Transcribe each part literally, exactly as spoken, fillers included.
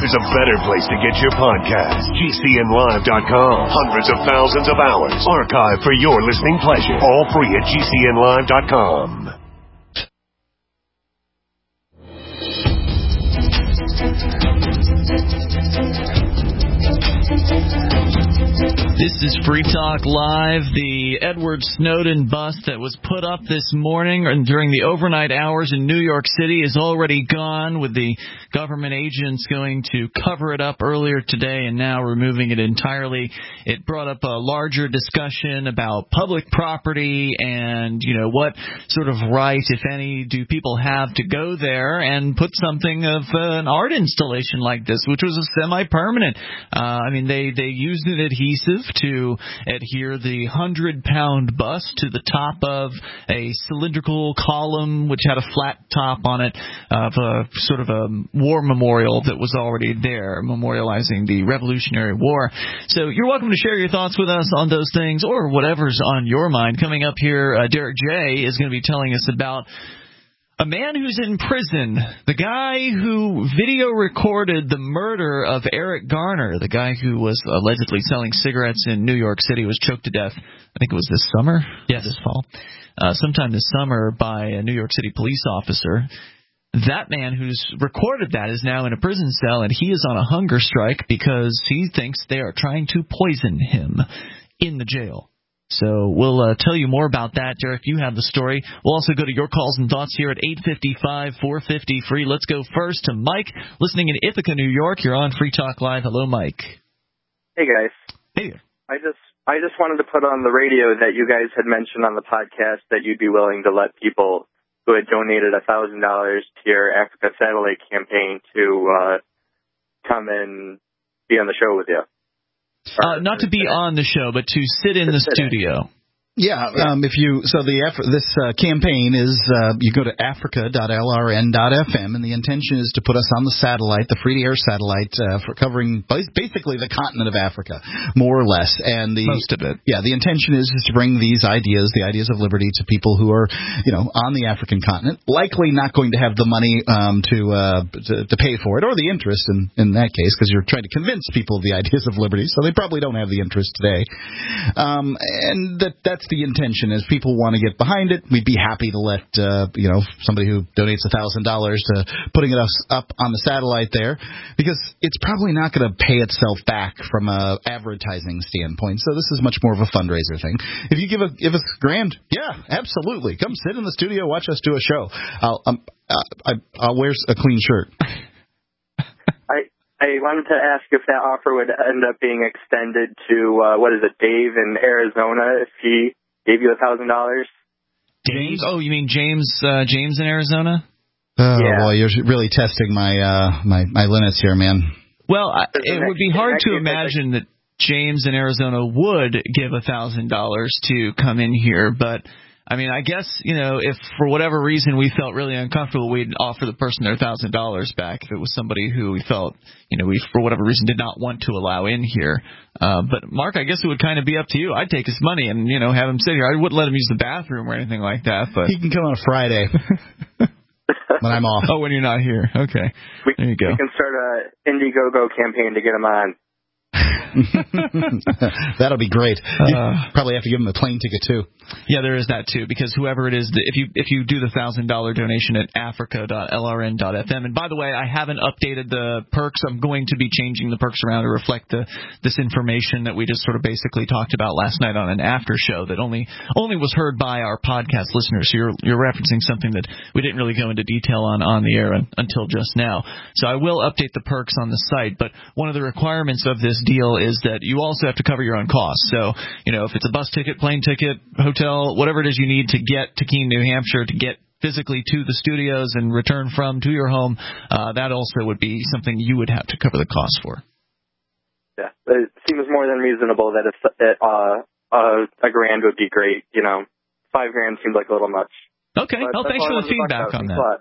there's a better place to get your podcast. G C N live dot com. Hundreds of thousands of hours archived for your listening pleasure. All free at G C N live dot com. This is Free Talk Live. The Edward Snowden bust that was put up this morning and during the overnight hours in New York City is already gone, with the government agents going to cover it up earlier today and now removing it entirely. It brought up a larger discussion about public property and, you know, what sort of right, if any, do people have to go there and put something of uh, an art installation like this, which was a semi-permanent. Uh, I mean, they, they used an adhesive to adhere the hundred-pound bust to the top of a cylindrical column which had a flat top on it of a sort of a war memorial that was already there, memorializing the Revolutionary War. So you're welcome to share your thoughts with us on those things or whatever's on your mind. Coming up here, uh, Derek J. is going to be telling us about a man who's in prison, the guy who video recorded the murder of Eric Garner, the guy who was allegedly selling cigarettes in New York City, was choked to death. I think it was this summer? Yes, this fall. Uh, sometime this summer by a New York City police officer. That man who's recorded that is now in a prison cell, and he is on a hunger strike because he thinks they are trying to poison him in the jail. So we'll uh, tell you more about that. Derek, you have the story. We'll also go to your calls and thoughts here at eight five five, four five zero, free. Let's go first to Mike, listening in Ithaca, New York. You're on Free Talk Live. Hello, Mike. Hey, guys. Hey. I just I just wanted to put on the radio that you guys had mentioned on the podcast that you'd be willing to let people who had donated one thousand dollars to your Africa Satellite campaign to uh, come and be on the show with you. Uh, not to be on the show, but to sit in the studio. Yeah, um, if you so the this uh, campaign is uh, you go to africa dot L R N dot F M, and the intention is to put us on the satellite, the free-to-air satellite, uh, for covering basically the continent of Africa, more or less. And the most of it. Yeah, the intention is, is to bring these ideas, the ideas of liberty, to people who are, you know, on the African continent, likely not going to have the money um, to, uh, to to pay for it, or the interest in in that case, because you're trying to convince people of the ideas of liberty, so they probably don't have the interest today. Um, and that that's the intention. Is people want to get behind it, we'd be happy to let uh, you know somebody who donates a thousand dollars to putting it up on the satellite there, because it's probably not going to pay itself back from a advertising standpoint. So this is much more of a fundraiser thing. If you give a give us a grand, yeah, absolutely, come sit in the studio, watch us do a show. I'll um, I, I'll wear a clean shirt. I I wanted to ask if that offer would end up being extended to, uh, what is it, Dave in Arizona, if he gave you a thousand dollars. James? Oh, you mean James uh, James in Arizona? Oh, yeah. Boy, you're really testing my, uh, my, my limits here, man. Well, I, it would be hard to imagine that James in Arizona would give a thousand dollars to come in here, but I mean, I guess, you know, if for whatever reason we felt really uncomfortable, we'd offer the person their one thousand dollars back if it was somebody who we felt, you know, we for whatever reason did not want to allow in here. Uh, but, Mark, I guess it would kind of be up to you. I'd take his money and, you know, have him sit here. I wouldn't let him use the bathroom or anything like that. But he can come on a Friday when I'm off. Oh, when you're not here. Okay. We, there you go. We can start an Indiegogo campaign to get him on. That'll be great. You Uh, probably have to give him a plane ticket too. Yeah, there is that too, because whoever it is, if you if you do the thousand dollar donation at africa dot L R N dot F M, and by the way, I haven't updated the perks. I'm going to be changing the perks around to reflect the this information that we just sort of basically talked about last night on an after show that only only was heard by our podcast listeners. So you're you're referencing something that we didn't really go into detail on on the air un, until just now. So I will update the perks on the site, but one of the requirements of this deal is that you also have to cover your own costs. So, you know, if it's a bus ticket, plane ticket, hotel, whatever it is you need to get to Keene, New Hampshire, to get physically to the studios and return from to your home, uh, that also would be something you would have to cover the cost for. Yeah, it seems more than reasonable that if it, uh, uh, a grand would be great. You know, five grand seems like a little much. Okay, but well, thanks for the feedback on that.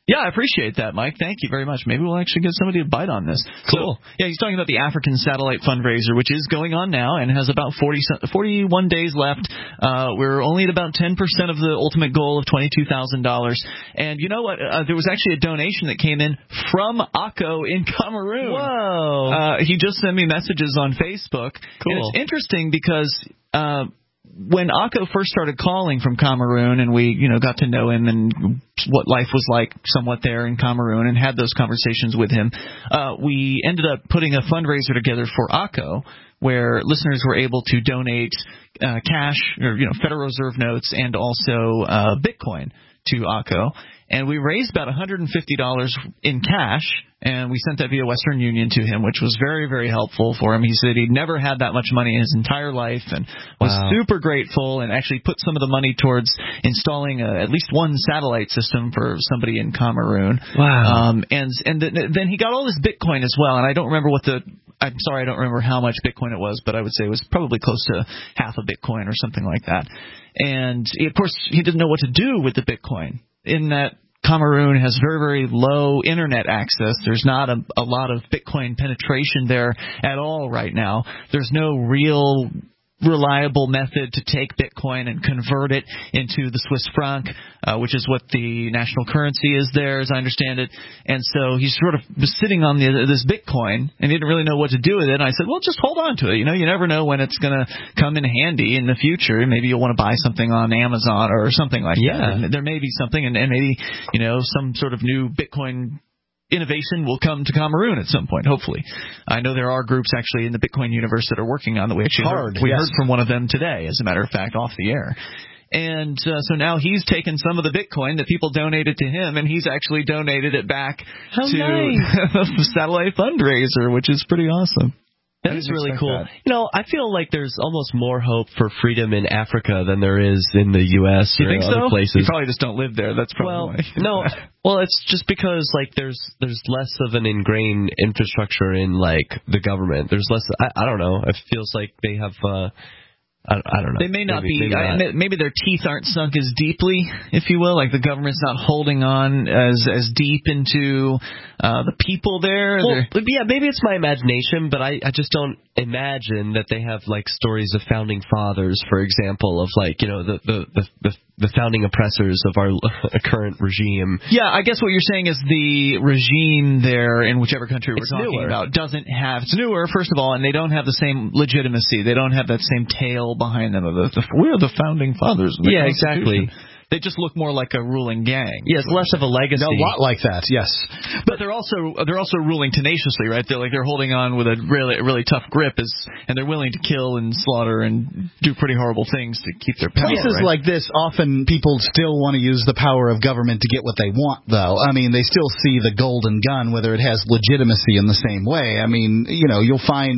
Yeah, I appreciate that, Mike. Thank you very much. Maybe we'll actually get somebody to bite on this. Cool. So, yeah, he's talking about the African Satellite Fundraiser, which is going on now and has about forty, forty-one days left. Uh, we're only at about ten percent of the ultimate goal of twenty-two thousand dollars. And you know what? Uh, there was actually a donation that came in from Akko in Cameroon. Whoa. Uh, he just sent me messages on Facebook. Cool. And it's interesting because Uh, when Akko first started calling from Cameroon, and we, you know, got to know him and what life was like somewhat there in Cameroon, and had those conversations with him, uh, we ended up putting a fundraiser together for Akko, where listeners were able to donate uh, cash, or you know, Federal Reserve notes, and also uh, Bitcoin to Akko. And we raised about one hundred fifty dollars in cash, and we sent that via Western Union to him, which was very, very helpful for him. He said he'd never had that much money in his entire life, and was wow. super grateful, and actually put some of the money towards installing a, at least one satellite system for somebody in Cameroon. Wow. Um, and and th- then he got all this Bitcoin as well, and I don't remember what the I'm sorry, I don't remember how much Bitcoin it was, but I would say it was probably close to half a Bitcoin or something like that. And, he, of course, he didn't know what to do with the Bitcoin, in that Cameroon has very, very low internet access. There's not a, a lot of Bitcoin penetration there at all right now. There's no real reliable method to take Bitcoin and convert it into the Swiss franc, uh, which is what the national currency is there, as I understand it. And so he's sort of sitting on the, this Bitcoin, and he didn't really know what to do with it. And I said, well, just hold on to it. You know, you never know when it's going to come in handy in the future. Maybe you'll want to buy something on Amazon or something like yeah. that. And there may be something, and, and maybe, you know, some sort of new Bitcoin innovation will come to Cameroon at some point, hopefully. I know there are groups actually in the Bitcoin universe that are working on that. We actually Hard, heard, we yes. heard from one of them today, as a matter of fact, off the air. And uh, so now he's taken some of the Bitcoin that people donated to him, and he's actually donated it back How to nice. the Satellite Fundraiser, which is pretty awesome. That is really cool. That. You know, I feel like there's almost more hope for freedom in Africa than there is in the U S You or think other so? places. You probably just don't live there. That's probably well, why. no. Well, it's just because like there's there's less of an ingrained infrastructure in like the government. There's less. I, I don't know. It feels like they have. Uh, I, I don't know. They may not maybe, be. Maybe, I, not. maybe their teeth aren't sunk as deeply, if you will. Like the government's not holding on as as deep into uh, the people there. Well, yeah, maybe it's my imagination, but I, I just don't imagine that they have like stories of founding fathers, for example, of like you know the the the, the the founding oppressors of our current regime. Yeah, I guess what you're saying is the regime there in whichever country we're It's talking newer. about doesn't have, it's newer, first of all, and they don't have the same legitimacy. They don't have that same tail behind them of the, the we're the founding fathers of the Yeah, Constitution. exactly. They just look more like a ruling gang. Yeah, it's less of a legacy. A lot like that, yes. But they're also they're also ruling tenaciously, right? They're like they're holding on with a really really tough grip, as, and they're willing to kill and slaughter and do pretty horrible things to keep their power. Places right? like this, often people still want to use the power of government to get what they want, though. I mean, they still see the golden gun, whether it has legitimacy in the same way. I mean, you know, you'll find,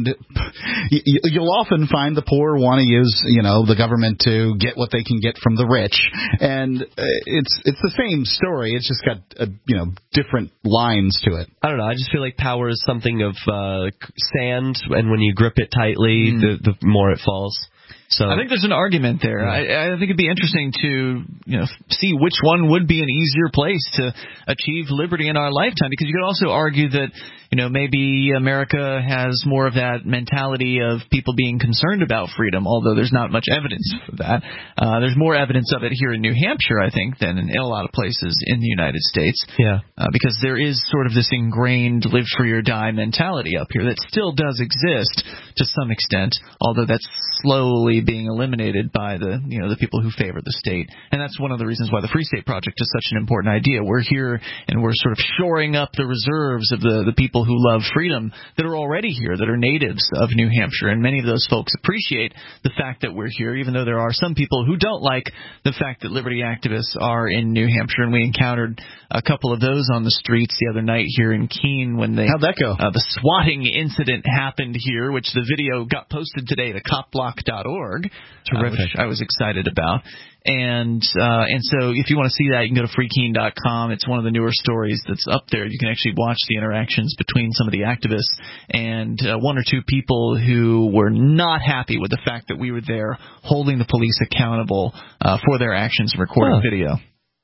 you'll often find the poor want to use, you know, the government to get what they can get from the rich, and it's it's the same story. It's just got, uh, you know, different lines to it. I don't know. I just feel like power is something of uh, sand, and when you grip it tightly, mm. the, the more it falls. So I think there's an argument there. Yeah. I, I think it'd be interesting to you know see which one would be an easier place to achieve liberty in our lifetime, because you could also argue that you know maybe America has more of that mentality of people being concerned about freedom, although there's not much evidence of that. Uh, there's more evidence of it here in New Hampshire, I think, than in, in a lot of places in the United States. Yeah, uh, because there is sort of this ingrained live free or die mentality up here that still does exist to some extent, although that's slowly being eliminated by the you know the people who favor the state. And that's one of the reasons why the Free State Project is such an important idea. We're here and we're sort of shoring up the reserves of the, the people who love freedom that are already here, that are natives of New Hampshire. And many of those folks appreciate the fact that we're here, even though there are some people who don't like the fact that liberty activists are in New Hampshire. And we encountered a couple of those on the streets the other night here in Keene when they How'd that go? Uh, the swatting incident happened here, which the video got posted today to cop block dot org. Terrific. Uh, which I was excited about. And uh, and so if you want to see that, you can go to free keene dot com. It's one of the newer stories that's up there. You can actually watch the interactions between some of the activists and uh, one or two people who were not happy with the fact that we were there holding the police accountable uh, for their actions and recording huh. video.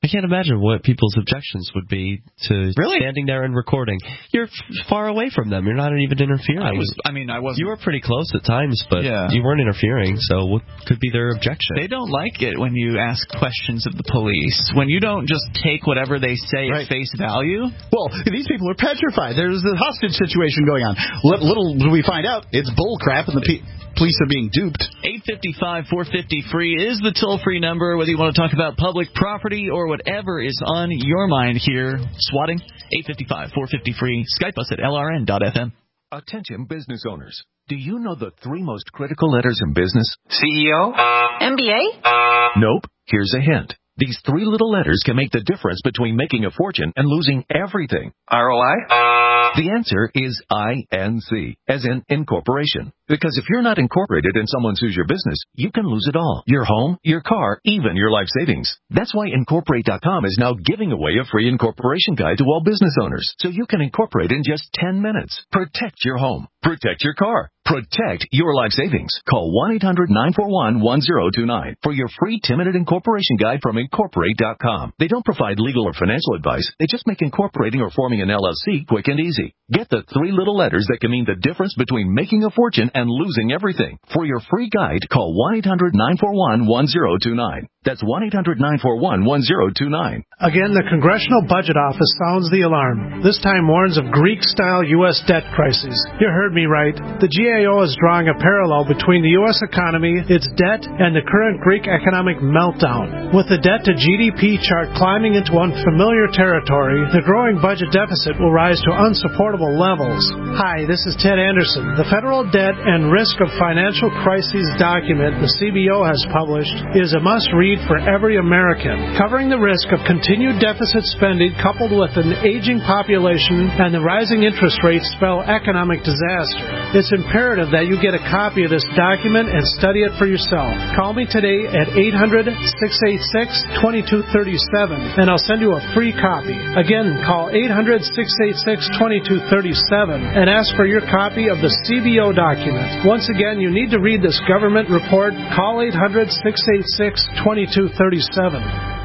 I can't imagine what people's objections would be to really? standing there and recording. You're f- far away from them. You're not even interfering. I was. I mean, I wasn't. You were pretty close at times, but yeah. you weren't interfering. So what could be their objection? They don't like it when you ask questions of the police. When you don't just take whatever they say right. at face value. Well, these people are petrified. There's a hostage situation going on. Little do we find out, it's bull crap, and the pe- police are being duped. eight five five, four five zero, free is the toll-free number, whether you want to talk about public property or whatever is on your mind here. Swatting, eight five five, four five zero, free. Skype us at L R N dot F M. Attention business owners. Do you know the three most critical letters in business? C E O? M B A? Nope. Here's a hint. These three little letters can make the difference between making a fortune and losing everything. R O I? The answer is I N C, as in incorporation. Because if you're not incorporated and someone sues your business, you can lose it all. Your home, your car, even your life savings. That's why Incorporate dot com is now giving away a free incorporation guide to all business owners, so you can incorporate in just ten minutes. Protect your home. Protect your car. Protect your life savings. Call one eight hundred nine four one one zero two nine for your free ten-minute incorporation guide from Incorporate dot com. They don't provide legal or financial advice. They just make incorporating or forming an L L C quick and easy. Get the three little letters that can mean the difference between making a fortune and losing everything. For your free guide, call one eight hundred nine four one one zero two nine. That's one eight hundred nine four one one zero two nine. Again, the Congressional Budget Office sounds the alarm. This time warns of Greek-style U S debt crises. You heard me right. The G A O is drawing a parallel between the U S economy, its debt, and the current Greek economic meltdown. With the debt-to-G D P chart climbing into unfamiliar territory, the growing budget deficit will rise to unsupportable levels. Hi, this is Ted Anderson. The Federal Debt and Risk of Financial Crises document the C B O has published is a must-read for every American, covering the risk of continued deficit spending coupled with an aging population and the rising interest rates spell economic disaster. It's imperative that you get a copy of this document and study it for yourself. Call me today at eight hundred, six eight six, two two three seven and I'll send you a free copy. Again, call eight hundred, six eight six, two two three seven and ask for your copy of the C B O document. Once again, you need to read this government report. Call eight hundred, six eight six, two two three seven.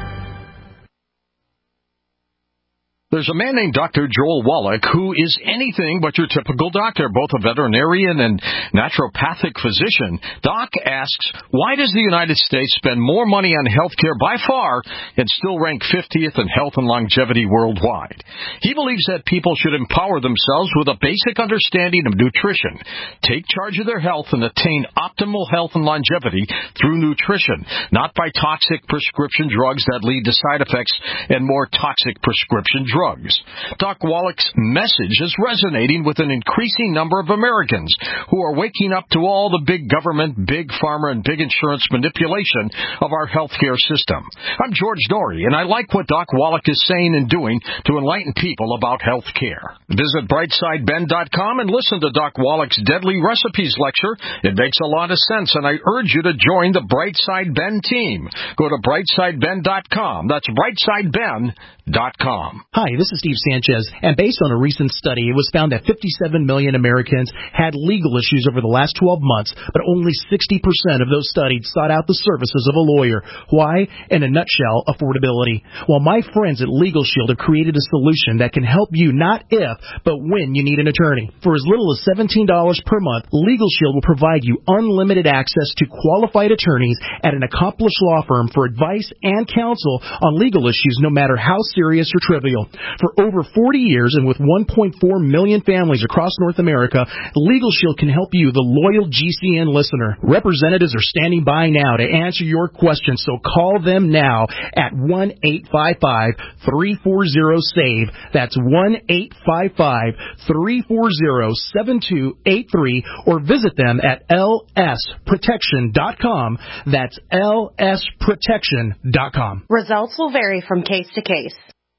There's a man named Doctor Joel Wallach who is anything but your typical doctor, both a veterinarian and naturopathic physician. Doc asks, why does the United States spend more money on health care by far and still rank fiftieth in health and longevity worldwide? He believes that people should empower themselves with a basic understanding of nutrition, take charge of their health, and attain optimal health and longevity through nutrition, not by toxic prescription drugs that lead to side effects and more toxic prescription drugs. Drugs. Doc Wallach's message is resonating with an increasing number of Americans who are waking up to all the big government, big pharma, and big insurance manipulation of our healthcare system. I'm George Dory, and I like what Doc Wallach is saying and doing to enlighten people about health care. Visit brightside ben dot com and listen to Doc Wallach's Deadly Recipes lecture. It makes a lot of sense, and I urge you to join the Brightside Ben team. Go to brightside ben dot com. That's brightside ben dot com. Hi, this is Steve Sanchez, and based on a recent study, it was found that fifty-seven million Americans had legal issues over the last twelve months, but only sixty percent of those studied sought out the services of a lawyer. Why? In a nutshell, affordability. Well, my friends at Legal Shield have created a solution that can help you not if, but when you need an attorney. For as little as seventeen dollars per month, Legal Shield will provide you unlimited access to qualified attorneys at an accomplished law firm for advice and counsel on legal issues, no matter how serious or trivial. For over forty years and with one point four million families across North America, Legal Shield can help you, the loyal G C N listener. Representatives are standing by now to answer your questions, so call them now at one eight five five, three four zero, S A V E. That's one eight five five, three four zero, seven two eight three, or visit them at L S protection dot com. That's L S protection dot com. Results will vary from case to case.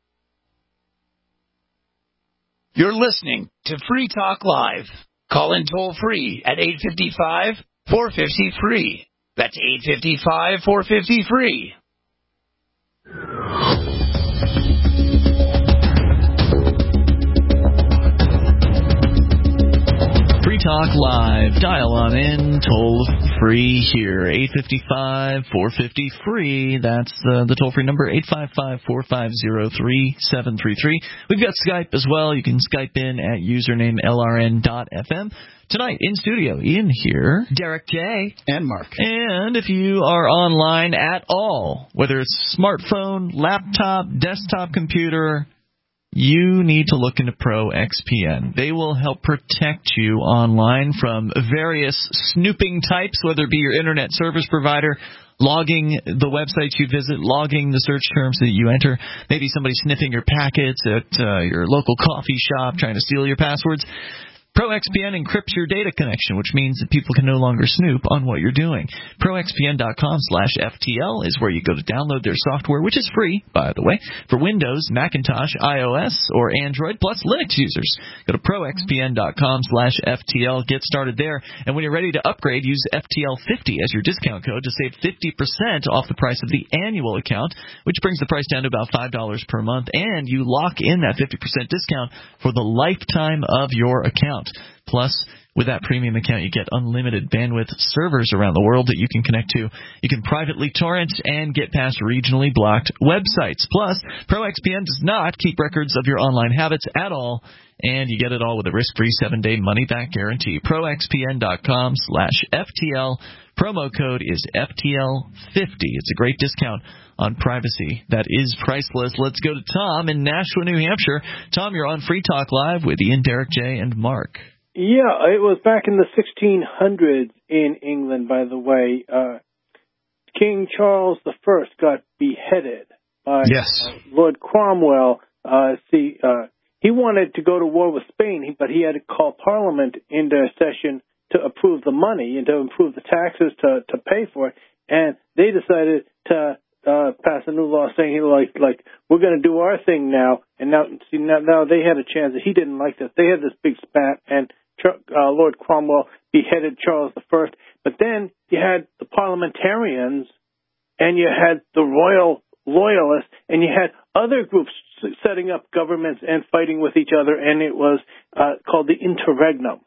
You're listening to Free Talk Live. Call in toll free at eight five five, four five zero, free. That's eight five five, four five zero, free. Free Talk Live. Dial on in, toll free here. eight five five, four five zero, free. That's the, the toll free number, eight five five, four five zero, three seven three three. We've got Skype as well. You can Skype in at username L R N dot F M. Tonight in studio, Ian here, Derek J, and Mark. And if you are online at all, whether it's smartphone, laptop, desktop computer, you need to look into Pro X P N. They will help protect you online from various snooping types, whether it be your internet service provider, logging the websites you visit, logging the search terms that you enter, maybe somebody sniffing your packets at uh, your local coffee shop trying to steal your passwords. Pro X P N encrypts your data connection, which means that people can no longer snoop on what you're doing. Pro X P N dot com slash F T L is where you go to download their software, which is free, by the way, for Windows, Macintosh, iOS, or Android, plus Linux users. Go to Pro X P N dot com slash F T L. Get started there. And when you're ready to upgrade, use F T L fifty as your discount code to save fifty percent off the price of the annual account, which brings the price down to about five dollars per month. And you lock in that fifty percent discount for the lifetime of your account. Plus, with that premium account, you get unlimited bandwidth servers around the world that you can connect to. You can privately torrent and get past regionally blocked websites. Plus, Pro X P N does not keep records of your online habits at all, and you get it all with a risk-free seven-day money-back guarantee. Pro X P N dot com slash F T L. Promo code is F T L fifty. It's a great discount on privacy that is priceless. Let's go to Tom in Nashua, New Hampshire. Tom, you're on Free Talk Live with Ian, Derek J, and Mark. Yeah, it was back in the sixteen hundreds in England, by the way. Uh, King Charles the First got beheaded by yes. uh, Lord Cromwell. Uh, see, uh, he wanted to go to war with Spain, but he had to call Parliament into session to approve the money and to approve the taxes to, to pay for it. And they decided to uh, pass a new law saying, like, like we're going to do our thing now. And now, see, now, now they had a chance that he didn't like this. They had this big spat, and Uh, Lord Cromwell beheaded Charles the First, but then you had the parliamentarians, and you had the royal loyalists, and you had other groups setting up governments and fighting with each other, and it was uh, called the interregnum.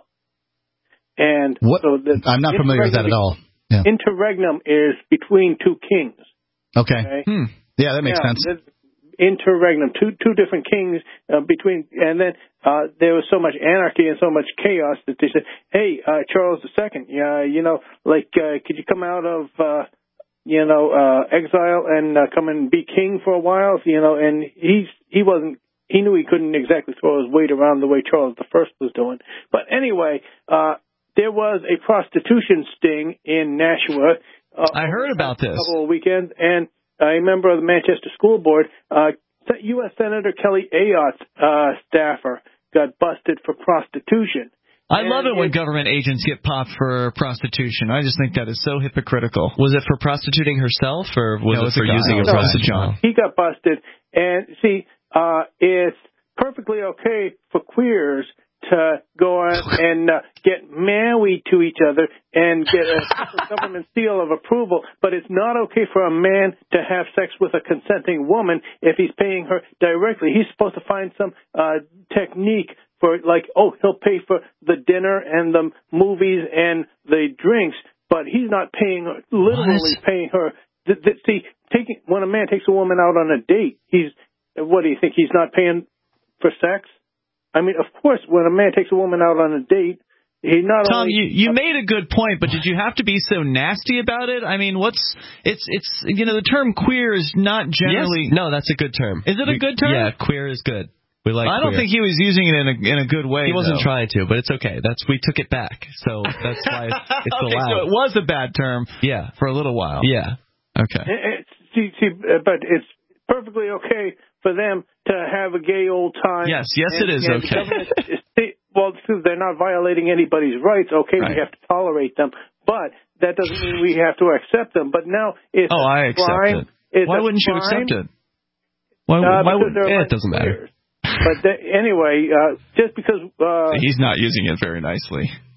And what? So the I'm not familiar with that at all. Yeah. Interregnum is between two kings. Okay. okay? Hmm. Yeah, that makes yeah, sense. Interregnum, two two different kings uh, between, and then uh, there was so much anarchy and so much chaos that they said, "Hey, uh, Charles the Second, yeah, you know, like, uh, could you come out of, uh, you know, uh, exile and uh, come and be king for a while, you know?" And he's he wasn't, he knew he couldn't exactly throw his weight around the way Charles the First was doing. But anyway, uh, there was a prostitution sting in Nashua. Uh, I heard about this. A couple of weekends, and a member of the Manchester School Board, uh, U S Senator Kelly Ayotte's uh, staffer got busted for prostitution. I and love it when it, government agents get popped for prostitution. I just think that is so hypocritical. Was it for prostituting herself, or was no, it for a using no, a prostitute? He got busted, and see, uh, it's perfectly okay for queers to go on and uh, get married to each other and get a government seal of approval, but it's not okay for a man to have sex with a consenting woman if he's paying her directly. He's supposed to find some uh, technique for, like, oh, he'll pay for the dinner and the movies and the drinks, but he's not paying her, literally what? paying her. Th- th- see, taking when a man takes a woman out on a date, he's, what do you think, he's not paying for sex? I mean, of course, when a man takes a woman out on a date, he not Tom, only... you, you made a good point, but did you have to be so nasty about it? I mean, what's... It's, it's you know, the term queer is not generally... Yes. No, that's a good term. Is it we, a good term? Yeah, queer is good. We like I don't queer. think he was using it in a in a good way, He wasn't though. trying to, but it's okay. That's We took it back, so that's why it's, it's okay, allowed. so it was a bad term yeah. for a little while. Yeah. Okay. It, it, see, see, but it's perfectly okay for them to have a gay old time. Yes, yes, and, it is and okay. Is, well, they're not violating anybody's rights. Okay, right. we have to tolerate them, but that doesn't mean we have to accept them. But now it's oh, I accept crime. it. Why wouldn't crime, you accept it? Why, uh, why would, yeah, it doesn't matter. But th- anyway, uh, just because uh, he's not using it very nicely.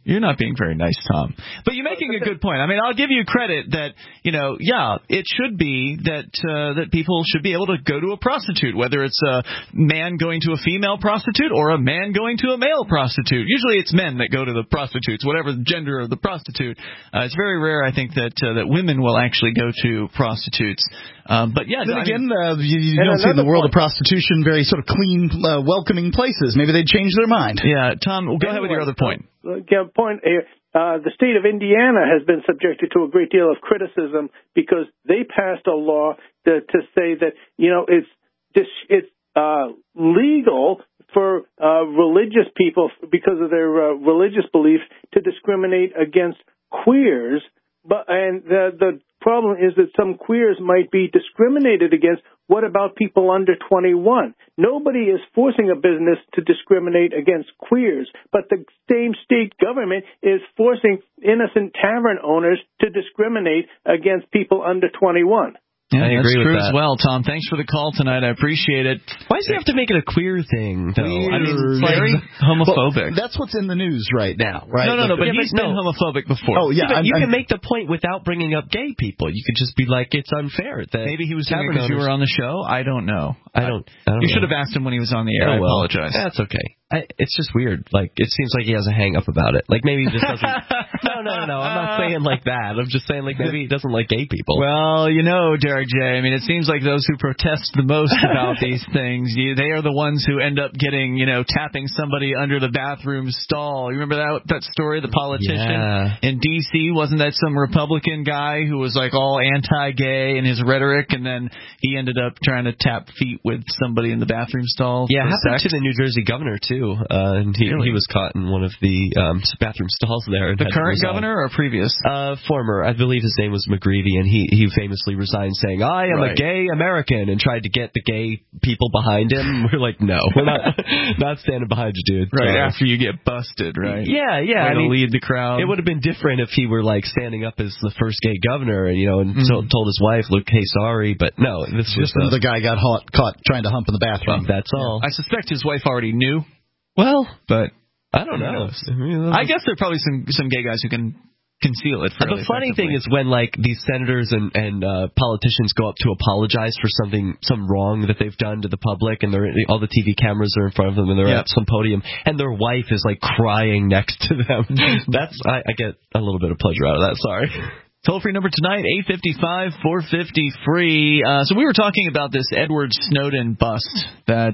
You're not being very nice, Tom. But you're making a good point. I mean, I'll give you credit that, you know, yeah, it should be that uh, that people should be able to go to a prostitute, whether it's a man going to a female prostitute or a man going to a male prostitute. Usually it's men that go to the prostitutes, whatever the gender of the prostitute. Uh, it's very rare, I think, that uh, that women will actually go to prostitutes. Um, but, yeah. Then I again, mean, uh, you, you don't see in the world point. of prostitution very sort of clean, uh, welcoming places. Maybe they'd change their mind. Yeah, Tom, well, go ahead with your other point. Uh, point here. Uh, the state of Indiana has been subjected to a great deal of criticism because they passed a law to, to say that, you know, it's it's uh, legal for uh, religious people, because of their uh, religious beliefs, to discriminate against queers. But and the the problem is that some queers might be discriminated against. What about people under twenty-one? Nobody is forcing a business to discriminate against queers, but the same state government is forcing innocent tavern owners to discriminate against people under twenty-one. Yeah, I agree that's with true that. as well, Tom. Thanks for the call tonight. I appreciate it. Why does he have to make it a queer thing, though? Weird. I mean, It's like, very homophobic. Well, that's what's in the news right now, right? No, no, no, but Yeah, he's but been no. homophobic before. Oh, yeah. Yeah, but I'm, you I'm, can make the point without bringing up gay people. You could just be like, it's unfair that Maybe he was doing it tavern because you owners- were on the show. I don't know. I don't. I don't You know. should have asked him when he was on the air. Oh, I well. apologize. That's okay. I, it's just weird. Like, it seems like he has a hang up about it. Like, maybe he just doesn't. no, no, no. I'm not saying like that. I'm just saying, like, maybe he doesn't like gay people. Well, you know, Derek J., I mean, it seems like those who protest the most about these things, you, they are the ones who end up getting, you know, tapping somebody under the bathroom stall. You remember that that story, the politician Yeah. in D C? Wasn't that some Republican guy who was, like, all anti-gay in his rhetoric, and then he ended up trying to tap feet with somebody in the bathroom stall? Yeah, it for happened sex? to the New Jersey governor, too. Uh, and he, Really? he was caught in one of the um, bathroom stalls there. And The had to current resign. governor or previous? Uh, former. I believe his name was McGreevy, and he, he famously resigned saying, I am Right. a gay American, and tried to get the gay people behind him. We're like, no, we're not not standing behind you, dude. Right, So- after you get busted, right? Yeah, yeah. Way I to mean, lead the crowd. It would have been different if he were like standing up as the first gay governor, and you know, and Mhm. so, told his wife, "Look, hey, sorry," but no, this was just another guy got caught, caught trying to hump in the bathroom. Well, that's all. I suspect his wife already knew, Well, but I don't who know. knows? I, mean, I guess there are probably some some gay guys who can conceal it. Fairly the funny thing effectively. is when like these senators and and uh, politicians go up to apologize for something, some wrong that they've done to the public, and they're all the T V cameras are in front of them, and they're Yep. at some podium, and their wife is like crying next to them. That's I, I get a little bit of pleasure out of that. Sorry. Toll-free number tonight, eight five five, four five zero, free. Uh, so we were talking about this Edward Snowden bust that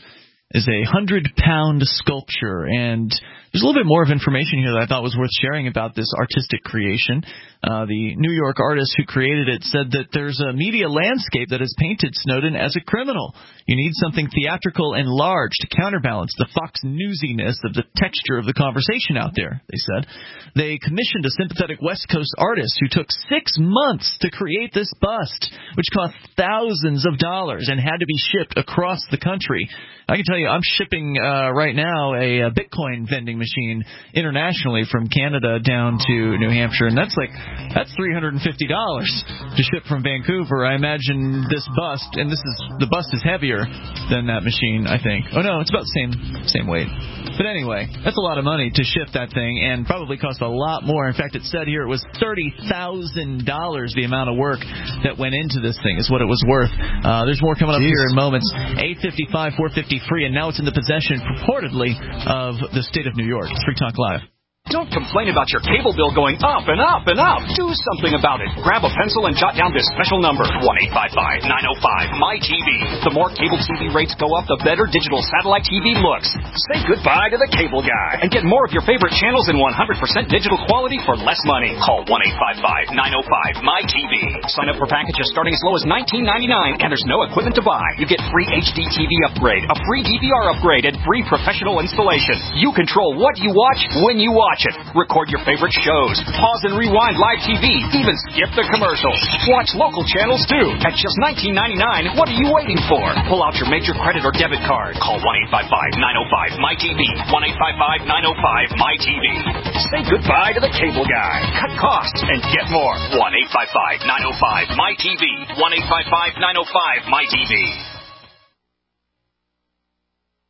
is a hundred-pound sculpture, and there's a little bit more of information here that I thought was worth sharing about this artistic creation. Uh, the New York artist who created it said that there's a media landscape that has painted Snowden as a criminal. You need something theatrical and large to counterbalance the Fox Newsiness of the texture of the conversation out there, they said. They commissioned a sympathetic West Coast artist who took six months to create this bust, which cost thousands of dollars and had to be shipped across the country. I can tell you, I'm shipping uh, right now a, a Bitcoin vending machine internationally from Canada down to New Hampshire, and that's like that's three hundred fifty dollars to ship from Vancouver. I imagine this bust, and this is the bust is heavier than that machine, I think. Oh no, it's about the same same weight. But anyway, that's a lot of money to ship that thing, and probably cost a lot more. In fact, it said here it was thirty thousand dollars the amount of work that went into this thing is what it was worth. Uh, there's more coming up Jeez. here in moments. eight five five, four five zero, free, and now it's in the possession, purportedly, of the state of New York. It's Free Talk Live. Don't complain about your cable bill going up and up and up. Do something about it. Grab a pencil and jot down this special number, one eight five five, nine oh five, M Y T V. The more cable T V rates go up, the better digital satellite T V looks. Say goodbye to the cable guy and get more of your favorite channels in one hundred percent digital quality for less money. Call one eight five five, nine oh five, M Y T V. Sign up for packages starting as low as nineteen ninety-nine, and there's no equipment to buy. You get free H D T V upgrade, a free D V R upgrade, and free professional installation. You control what you watch when you watch it. Record your favorite shows, pause and rewind live T V, even skip the commercials. Watch local channels too. At just nineteen ninety-nine, what are you waiting for? Pull out your major credit or debit card. Call one eight five five, nine oh five, M Y T V. one eight five five, nine oh five, M Y T V. Say goodbye to the cable guy. Cut costs and get more. one eight five five, nine oh five, M Y T V. one eight five five, nine oh five, M Y T V.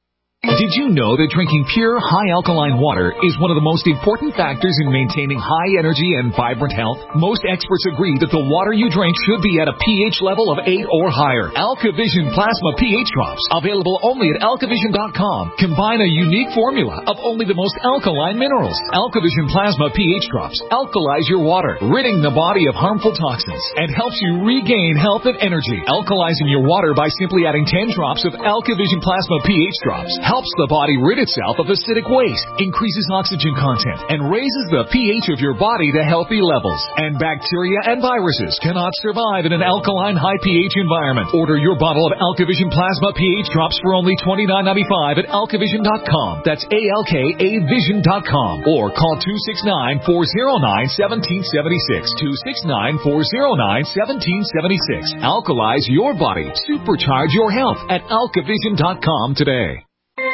Did you know that drinking pure, high-alkaline water is one of the most important factors in maintaining high energy and vibrant health? Most experts agree that the water you drink should be at a pH level of eight or higher. AlkaVision Plasma pH Drops, available only at alkavision dot com, combine a unique formula of only the most alkaline minerals. AlkaVision Plasma pH Drops alkalize your water, ridding the body of harmful toxins, and helps you regain health and energy. Alkalizing your water by simply adding ten drops of AlkaVision Plasma pH Drops helps the body rid itself of acidic waste, increases oxygen content, and raises the pH of your body to healthy levels. And bacteria and viruses cannot survive in an alkaline high pH environment. Order your bottle of AlkaVision Plasma pH Drops for only twenty-nine ninety-five at alkavision dot com. That's A L K A vision dot com. Or call two six nine, four oh nine, one seven seven six. two six nine, four oh nine, one seven seven six. Alkalize your body. Supercharge your health at alkavision dot com today.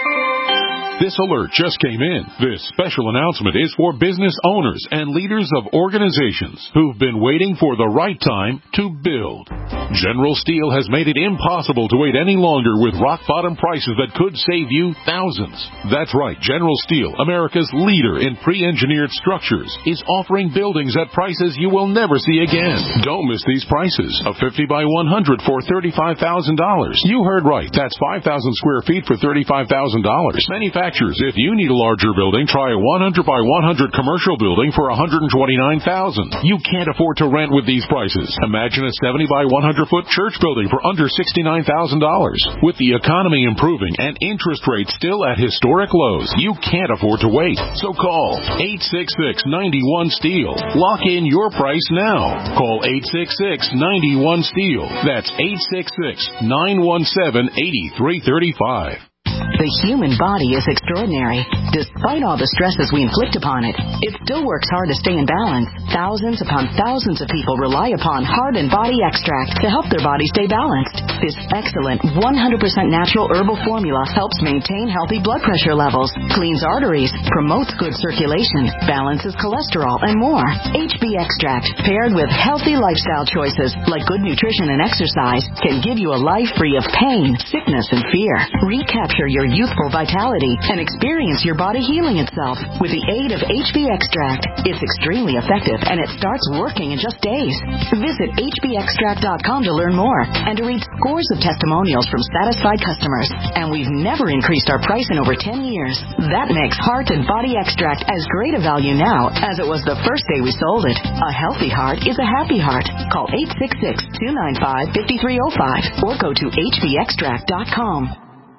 This alert just came in. This special announcement is for business owners and leaders of organizations who've been waiting for the right time to build. General Steel has made it impossible to wait any longer with rock-bottom prices that could save you thousands. That's right, General Steel, America's leader in pre-engineered structures, is offering buildings at prices you will never see again. Don't miss these prices. A fifty by one hundred for thirty-five thousand dollars. You heard right. That's five thousand square feet for thirty-five thousand dollars. Manufactured. If you need a larger building, try a one hundred by one hundred commercial building for one hundred twenty-nine thousand dollars. You can't afford to rent with these prices. Imagine a seventy by one hundred foot church building for under sixty-nine thousand dollars. With the economy improving and interest rates still at historic lows, you can't afford to wait. So call eight six six, nine one, STEEL. Lock in your price now. Call eight six six, nine one, STEEL. That's eight six six, nine one seven, eight three three five. The human body is extraordinary. Despite all the stresses we inflict upon it, it still works hard to stay in balance. Thousands upon thousands of people rely upon Heart and Body Extract to help their body stay balanced. This excellent one hundred percent natural herbal formula helps maintain healthy blood pressure levels, cleans arteries, promotes good circulation, balances cholesterol, and more. H B Extract, paired with healthy lifestyle choices like good nutrition and exercise, can give you a life free of pain, sickness, and fear. Recapture your youthful vitality and experience your body healing itself with the aid of H B Extract. It's extremely effective and it starts working in just days. Visit H B extract dot com to learn more and to read scores of testimonials from satisfied customers. And we've never increased our price in over ten years. That makes Heart and Body Extract as great a value now as it was the first day we sold it. A healthy heart is a happy heart. Call eight six six, two nine five, five three zero five or go to H B extract dot com.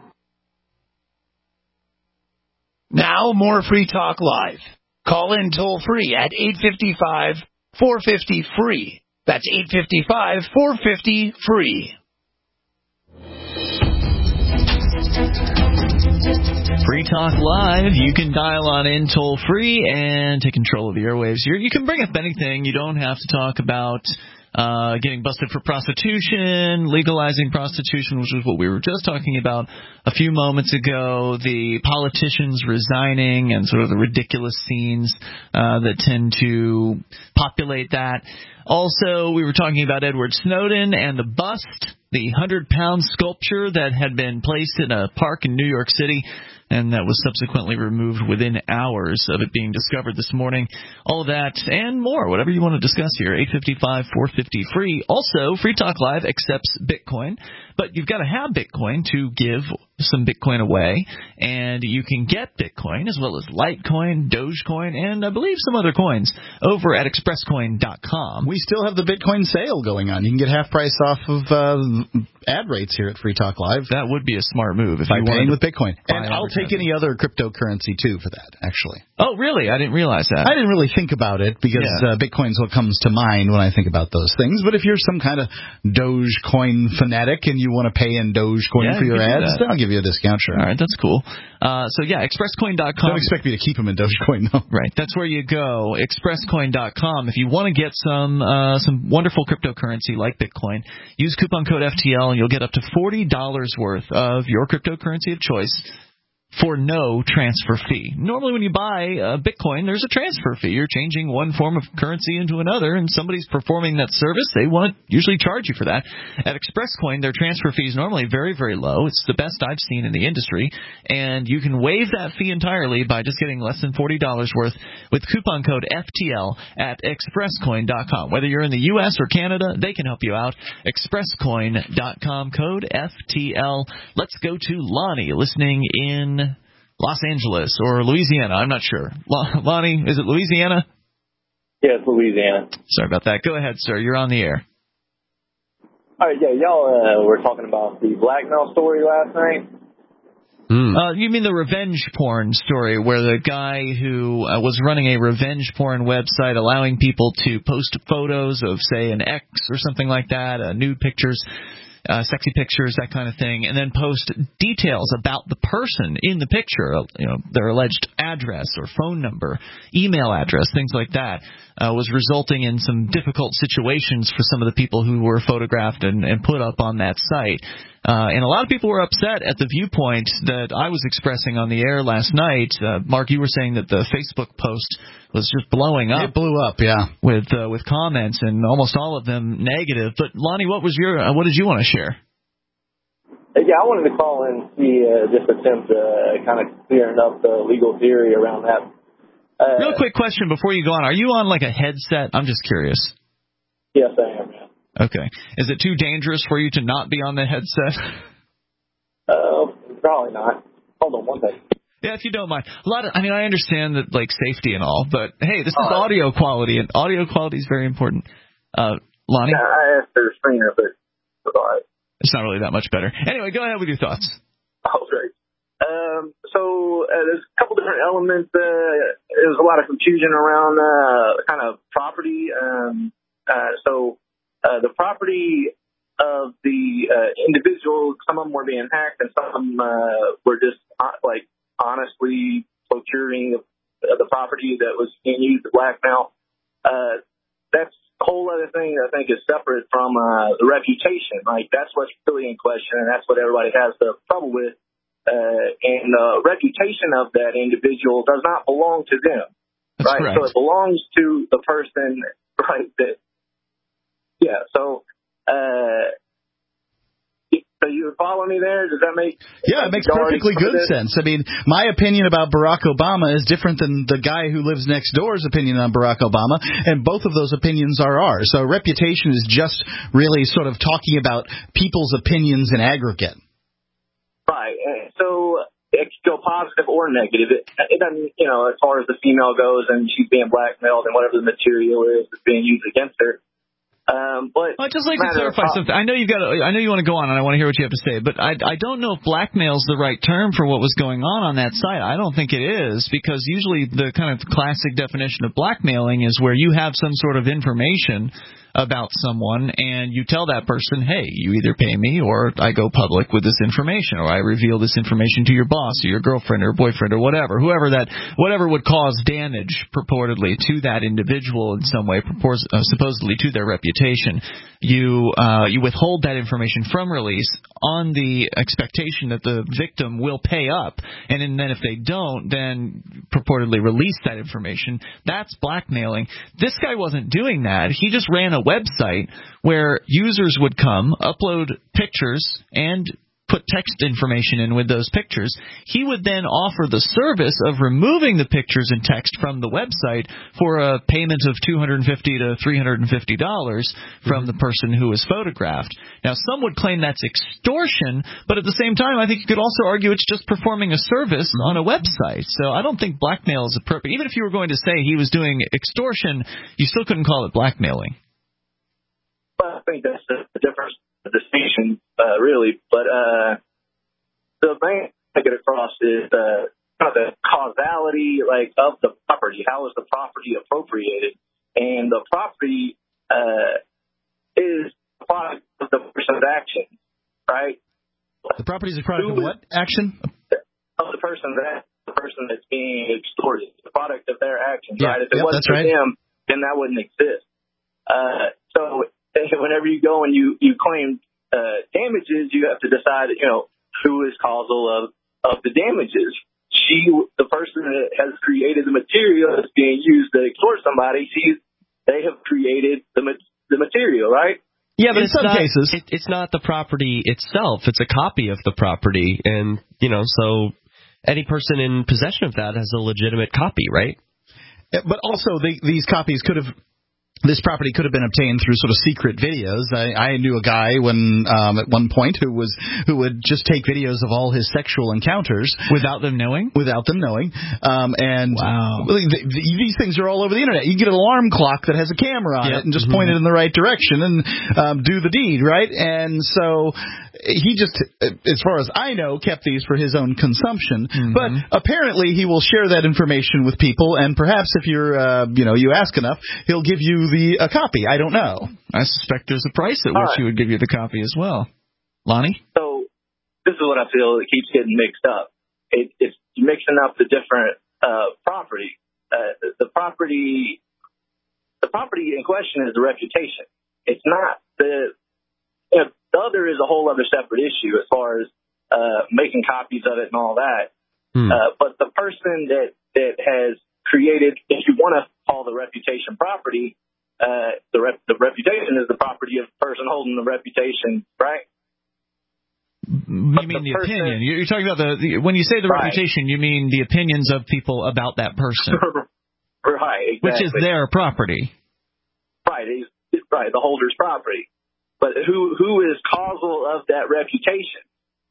Now, more Free Talk Live. Call in toll-free at eight five five, four five zero, free. That's eight five five, four five zero, free. Free Talk Live. You can dial on in toll-free and take control of the airwaves here. You can bring up anything. You don't have to talk about Uh, getting busted for prostitution, legalizing prostitution, which is what we were just talking about a few moments ago, the politicians resigning and sort of the ridiculous scenes uh, that tend to populate that. Also, we were talking about Edward Snowden and the bust, the hundred-pound sculpture that had been placed in a park in New York City and that was subsequently removed within hours of it being discovered this morning. All of that and more, whatever you want to discuss here, eight five five, four five zero, free. Also, Free Talk Live accepts Bitcoin, but you've got to have Bitcoin to give some Bitcoin away, and you can get Bitcoin as well as Litecoin, Dogecoin, and I believe some other coins over at express coin dot com. We still have the Bitcoin sale going on. You can get half price off of uh, ad rates here at Free Talk Live. That would be a smart move if by you paying wanted with Bitcoin. And I'll take any other cryptocurrency too for that, actually. Oh, really? I didn't realize that. I didn't really think about it because yeah. uh, Bitcoin's what comes to mind when I think about those things. But if you're some kind of Dogecoin fanatic and you want to pay in Dogecoin yeah, for your ads, then I'll give you a discount. Sure. All right, that's cool. Uh, so, yeah, express coin dot com. Don't expect me to keep them in Dogecoin, though. Right. That's where you go, express coin dot com. If you want to get some uh, some wonderful cryptocurrency like Bitcoin, use coupon code F T L and you'll get up to forty dollars worth of your cryptocurrency of choice for no transfer fee. Normally when you buy uh, Bitcoin, there's a transfer fee. You're changing one form of currency into another, and somebody's performing that service. They want to usually charge you for that. At ExpressCoin, their transfer fee is normally very, very low. It's the best I've seen in the industry, and you can waive that fee entirely by just getting less than forty dollars worth with coupon code F T L at express coin dot com. Whether you're in the U S or Canada, they can help you out. express coin dot com, code F T L. Let's go to Lonnie, listening in Los Angeles or Louisiana. I'm not sure. Lonnie, is it Louisiana? Yeah, it's Louisiana. Sorry about that. Go ahead, sir. You're on the air. All right, yeah, y'all uh, were talking about the blackmail story last night. Mm. Uh, you mean the revenge porn story where the guy who uh, was running a revenge porn website allowing people to post photos of, say, an ex or something like that, uh, nude pictures, Uh, sexy pictures, that kind of thing, and then post details about the person in the picture, you know, their alleged address or phone number, email address, things like that, uh, was resulting in some difficult situations for some of the people who were photographed and, and put up on that site. Uh, and a lot of people were upset at the viewpoint that I was expressing on the air last night. Uh, Mark, you were saying that the Facebook post was just blowing up. It blew up, yeah. With uh, with comments, and almost all of them negative. But Lonnie, what was your uh, what did you want to share? Yeah, I wanted to call in and see uh, this attempt uh, kind of clearing up the legal theory around that. Uh, Real quick question before you go on: are you on like a headset? I'm just curious. Yes, I am. Yeah. Okay. Is it too dangerous for you to not be on the headset? Uh, probably not. Hold on one second. Yeah, if you don't mind. A lot of, I mean, I understand that, like, safety and all, but hey, this is uh, audio quality, and audio quality is very important. Uh, Lonnie? Yeah, I asked the screener, but it's all right. It's not really that much better. Anyway, go ahead with your thoughts. Oh, great. Um, so uh, there's a couple different elements. Uh, there's a lot of confusion around uh, kind of property. Um, uh, so uh, the property of the uh, individual, some of them were being hacked, and some uh, were just uh, like honestly procuring the property that was being used to blackmail. Uh, that's a whole other thing that I think is separate from uh, the reputation. Like, that's what's really in question, and that's what everybody has the trouble with. Uh, and the reputation of that individual does not belong to them, that's right? Correct. So it belongs to the person, right? That, yeah. So, uh, so you follow me there? Does that make yeah? It makes perfectly good sense. I mean, my opinion about Barack Obama is different than the guy who lives next door's opinion on Barack Obama, and both of those opinions are ours. So reputation is just really sort of talking about people's opinions in aggregate. Right. So it could go positive or negative. It, it doesn't, you know, as far as the female goes and she's being blackmailed and whatever the material is that's being used against her. Um, but I'd just like to clarify something. I know you've got. To, I know you want to go on, and I want to hear what you have to say. But I, I don't know if blackmail is the right term for what was going on on that site. I don't think it is, because usually the kind of classic definition of blackmailing is where you have some sort of information about someone, and you tell that person, hey, you either pay me or I go public with this information, or I reveal this information to your boss or your girlfriend or boyfriend or whatever, whoever that, whatever would cause damage purportedly to that individual in some way, purport, uh, supposedly to their reputation. You uh, you withhold that information from release on the expectation that the victim will pay up, and then if they don't, then purportedly release that information. That's blackmailing. This guy wasn't doing that. He just ran a website where users would come, upload pictures, and put text information in with those pictures. He would then offer the service of removing the pictures and text from the website for a payment of two hundred fifty to three hundred fifty dollars from the person who was photographed. Now, some would claim that's extortion, but at the same time, I think you could also argue it's just performing a service on a website. So I don't think blackmail is appropriate. Even if you were going to say he was doing extortion, you still couldn't call it blackmailing. Well, I think that's the, the difference, the distinction, uh, really. But uh, the main thing to get across is uh, kind of the causality, like, of the property. How is the property appropriated? And the property uh, is a product of the person's action, right? The property is a product of what action? Of the person that the person that's being extorted. The product of their actions, yeah, right? If it yep, wasn't for right. them, then that wouldn't exist. Uh, so whenever you go and you, you claim uh, damages, you have to decide, you know, who is causal of of the damages. She, the person that has created the material that's being used to extort somebody, she, they have created the the material, right? Yeah, but in it's some not, cases, it, it's not the property itself. It's a copy of the property, and you know, so any person in possession of that has a legitimate copy, right? But also, the, these copies could have. This property could have been obtained through sort of secret videos. I, I knew a guy when um, at one point who was who would just take videos of all his sexual encounters without them knowing. Without them knowing, um, and wow, the, the, these things are all over the internet. You can get an alarm clock that has a camera on yep. it and just mm-hmm. point it in the right direction and um, do the deed, right? And so he just, as far as I know, kept these for his own consumption. Mm-hmm. But apparently, he will share that information with people, and perhaps if you're, uh, you know, you ask enough, he'll give you the a copy. I don't know. I suspect there's a price at All which right. he would give you the copy as well. Lonnie? So this is what I feel that keeps getting mixed up. It, it's mixing up the different uh, property. Uh, the property, the property in question is the reputation. It's not the. You know, the other is a whole other separate issue as far as uh, making copies of it and all that. Hmm. Uh, but the person that that has created, if you want to call the reputation property. Uh, the, rep- the reputation is the property of the person holding the reputation, right? You but mean the, the person, opinion? You're talking about the, the when you say the right. reputation, you mean the opinions of people about that person, right? Exactly. Which is their property, right? It's, right, the holder's property. But who who is causal of that reputation?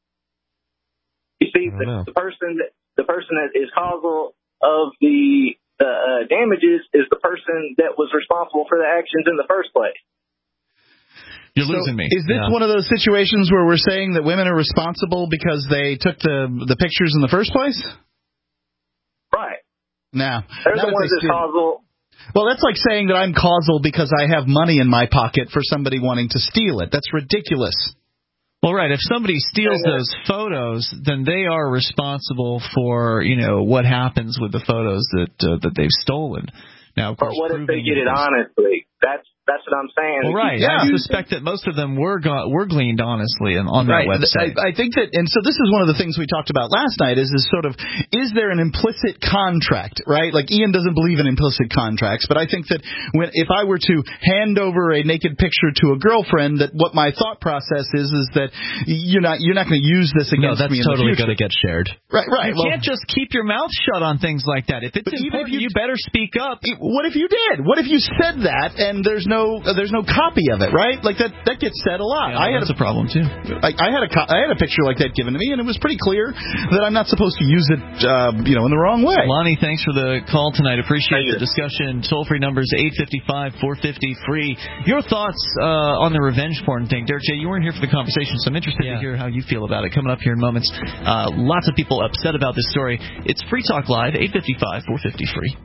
You see, the, the person that the person that is causal of the The uh, damages is the person that was responsible for the actions in the first place. You're so losing me. Is this yeah. one of those situations where we're saying that women are responsible because they took the the pictures in the first place? Right. Now, they're the ones that causal. Well, that's like saying that I'm causal because I have money in my pocket for somebody wanting to steal it. That's ridiculous. Well, right. If somebody steals those photos, then they are responsible for, you know, what happens with the photos that uh, that they've stolen. Now, of course, but what if they get it honestly? That's that's what I'm saying. Well, right. Yeah. I suspect that most of them were go- were gleaned honestly on, on right. that website. I, I think that, and so this is one of the things we talked about last night. Is is sort of, is there an implicit contract? Right. Like Ian doesn't believe in implicit contracts, but I think that when if I were to hand over a naked picture to a girlfriend, that what my thought process is is that you're not you're not going to use this against no, that's me in totally the future. going to get shared. Right. Right. You well, can't just keep your mouth shut on things like that. If it's important, you, you better speak up. What if you did? What if you said that and there's no uh, there's no copy of it, right? Like that that gets said a lot. Yeah, I had that's a, a problem too. I, I had a co- I had a picture like that given to me, and it was pretty clear that I'm not supposed to use it, uh, you know, in the wrong way. Lonnie, thanks for the call tonight. Appreciate the discussion. Toll free numbers eight five five, four five zero, free. Your thoughts uh, on the revenge porn thing, Derek J. You weren't here for the conversation, so I'm interested yeah. to hear how you feel about it. Coming up here in moments. Uh, lots of people upset about this story. It's Free Talk Live, eight five five, four five zero, free.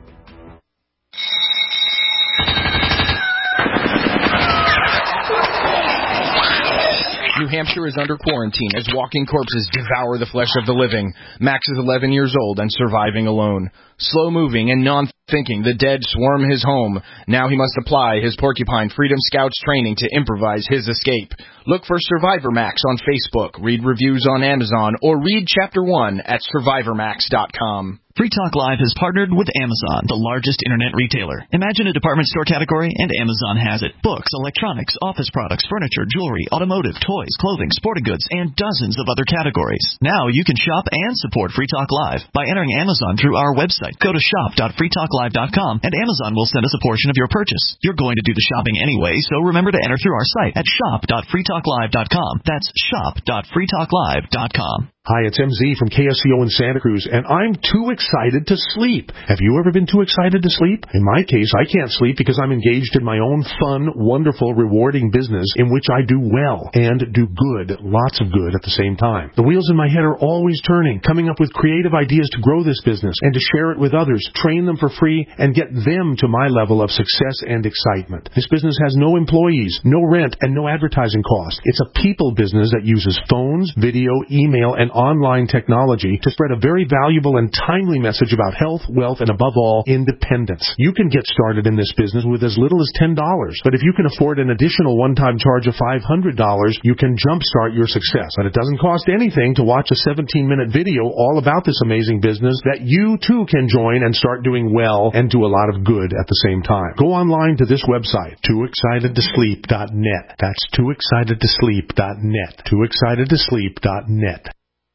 New Hampshire is under quarantine as walking corpses devour the flesh of the living. Max is eleven years old and surviving alone. Slow-moving and non-thinking, the dead swarm his home. Now he must apply his Porcupine Freedom Scouts training to improvise his escape. Look for Survivor Max on Facebook, read reviews on Amazon, or read Chapter one at survivor max dot com. Free Talk Live has partnered with Amazon, the largest internet retailer. Imagine a department store category, and Amazon has it. Books, electronics, office products, furniture, jewelry, automotive, toys, clothing, sporting goods, and dozens of other categories. Now you can shop and support Free Talk Live by entering Amazon through our website. Go to shop dot free talk live dot com, and Amazon will send us a portion of your purchase. You're going to do the shopping anyway, so remember to enter through our site at shop dot free talk live dot com. That's shop dot free talk live dot com. Hi, it's M Z from K S C O in Santa Cruz, and I'm too excited to sleep. Have you ever been too excited to sleep? In my case, I can't sleep because I'm engaged in my own fun, wonderful, rewarding business in which I do well and do good, lots of good at the same time. The wheels in my head are always turning, coming up with creative ideas to grow this business and to share it with others, train them for free, and get them to my level of success and excitement. This business has no employees, no rent, and no advertising cost. It's a people business that uses phones, video, email, and online technology to spread a very valuable and timely message about health, wealth, and above all, independence. You can get started in this business with as little as ten dollars, but if you can afford an additional one-time charge of five hundred dollars, you can jumpstart your success. But it doesn't cost anything to watch a seventeen-minute video all about this amazing business that you too can join and start doing well and do a lot of good at the same time. Go online to this website, too excited to sleep dot net. That's too excited to sleep dot net. too excited to sleep dot net.